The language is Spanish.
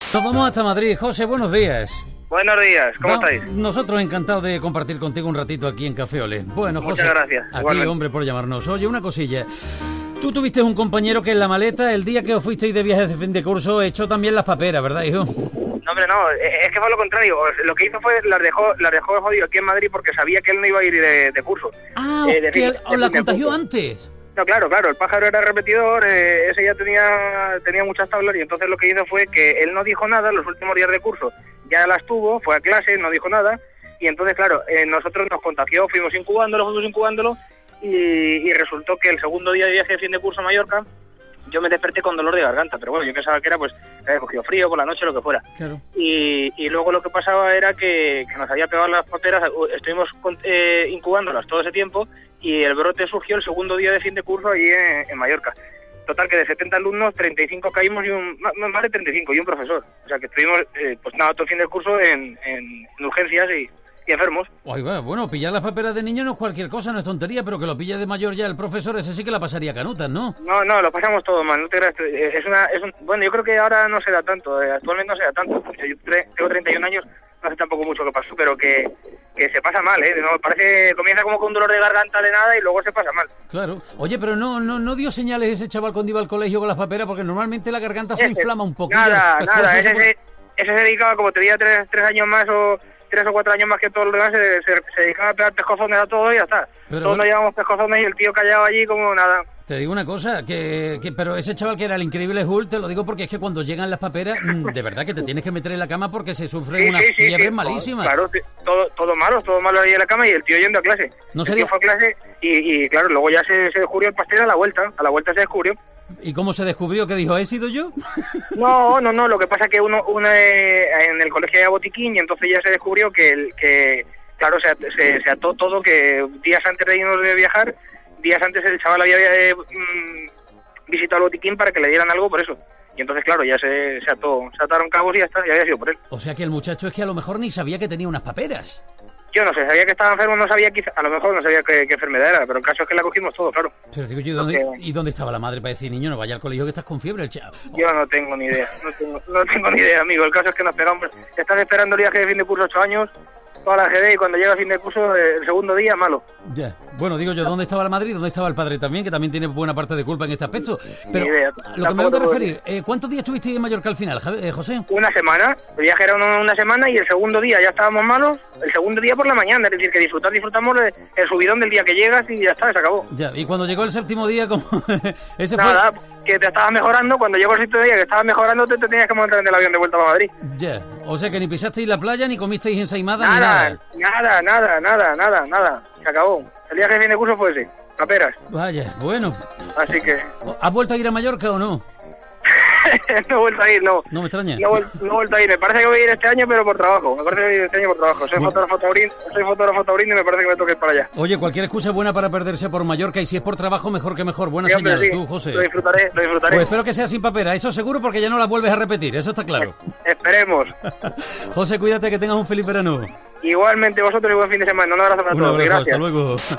Nos vamos hasta Madrid. José, buenos días. Buenos días, ¿cómo estáis? Nosotros encantados de compartir contigo un ratito aquí en Café Olé. Bueno, José, muchas gracias. a ti, Igualmente. hombre, por llamarnos. Oye, una cosilla. Tú tuviste un compañero que en la maleta, el día que os fuisteis de viaje de fin de curso, echó también las paperas, ¿verdad, hijo? No, hombre, no, es que fue lo contrario. Lo que hizo fue, las dejó jodido aquí en Madrid porque sabía que él no iba a ir de curso. Ah, que os la contagió antes. No, claro, el pájaro era repetidor, ese ya tenía muchas tablas y entonces lo que hizo fue que él no dijo nada los últimos días de curso, ya las tuvo, fue a clase, no dijo nada y entonces, claro, nosotros nos contagió, fuimos incubándolo y resultó que el segundo día de viaje de fin de curso a Mallorca yo me desperté con dolor de garganta, pero bueno, yo pensaba que era pues que había cogido frío por la noche, lo que fuera. Claro. Y luego lo que pasaba era que nos había pegado las paperas, estuvimos incubándolas todo ese tiempo y el brote surgió el segundo día de fin de curso allí en Mallorca. Total que de 70 alumnos, 35 caímos más de 35 y un profesor. O sea que estuvimos todo el fin del curso en urgencias y enfermos. Ay, bueno, pillar las paperas de niño no es cualquier cosa, no es tontería, pero que lo pille de mayor ya el profesor, ese sí que la pasaría canutas, ¿no? No, lo pasamos todo mal, no te creas. Bueno, yo creo que ahora no se da tanto, actualmente no se da tanto. Yo tengo 31 años, no hace tampoco mucho que pasó, pero que se pasa mal, ¿no? Comienza como con un dolor de garganta de nada y luego se pasa mal. Claro. Oye, pero no dio señales ese chaval cuando iba al colegio con las paperas, porque normalmente la garganta se inflama un poquito. Nada, ese se dedicaba, como tenía 3 años más o 3 o 4 años más que todos los demás, se dedicaba a pegar pescozones a todo y ya está. Pero todos nos llevamos pescozones y el tío callado allí como nada. Te digo una cosa, pero ese chaval que era el increíble Hulk, te lo digo porque es que cuando llegan las paperas, de verdad que te tienes que meter en la cama porque se sufren unas fiebres malísimas. Claro, todo malo ahí en la cama y el tío yendo a clase. No el sería... tío fue a clase y claro, luego ya se descubrió el pastel a la vuelta se descubrió. ¿Y cómo se descubrió? ¿Que dijo, he sido yo? No, lo que pasa es que uno en el colegio había botiquín y entonces ya se descubrió que claro, se ató todo, que días antes de irnos de viajar, días antes el chaval había visitado el botiquín para que le dieran algo por eso. Y entonces, claro, ya se ataron cabos y ya está, ya había sido por él. O sea que el muchacho es que a lo mejor ni sabía que tenía unas paperas. Yo no sé, sabía que estaba enfermo, a lo mejor no sabía qué enfermedad era, pero el caso es que la cogimos todo, claro. Pero digo yo, ¿y dónde estaba la madre para decir, niño, no vaya al colegio que estás con fiebre, el chavo? Yo no tengo ni idea, no tengo ni idea, amigo. El caso es que nos pegamos, estás esperando el viaje de fin de curso 8 años, toda la GD, y cuando llega el fin de curso, el segundo día, malo. Ya, bueno, digo yo, ¿dónde estaba la madre y dónde estaba el padre también, que también tiene buena parte de culpa en este aspecto? Pero ni idea. Lo que me voy a referir, ¿cuántos días estuviste en Mallorca al final, José? Una semana, el viaje era una semana y el segundo día ya estábamos malos, el segundo día por la mañana, es decir, que disfrutamos el subidón del día que llegas y ya está, se acabó. Ya, y cuando llegó el séptimo día, como ese nada, que te estabas mejorando, cuando llegó el séptimo día que estabas mejorando, te tenías que montar en el avión de vuelta para Madrid. Ya, o sea que ni pisasteis la playa, ni comisteis ensaimada, nada, ni nada. Nada, se acabó. El viaje de fin de curso fue ese, paperas. Vaya, bueno. Así que... ¿Has vuelto a ir a Mallorca o no? No he vuelto a ir, no. No me extraña. No he vuelto a ir. Me parece que voy a ir este año, pero por trabajo. Me parece que voy a ir este año por trabajo. Soy fotógrafo taurino y me parece que me toca ir para allá. Oye, cualquier excusa es buena para perderse por Mallorca y si es por trabajo, mejor que mejor. Buena señal, sí. Tú, José. Lo disfrutaré. Pues espero que sea sin papera, eso seguro, porque ya no la vuelves a repetir, eso está claro. Esperemos. José, cuídate, que tengas un feliz verano. Igualmente vosotros y buen fin de semana. Un abrazo para todos. Un abrazo, Gracias. hasta luego.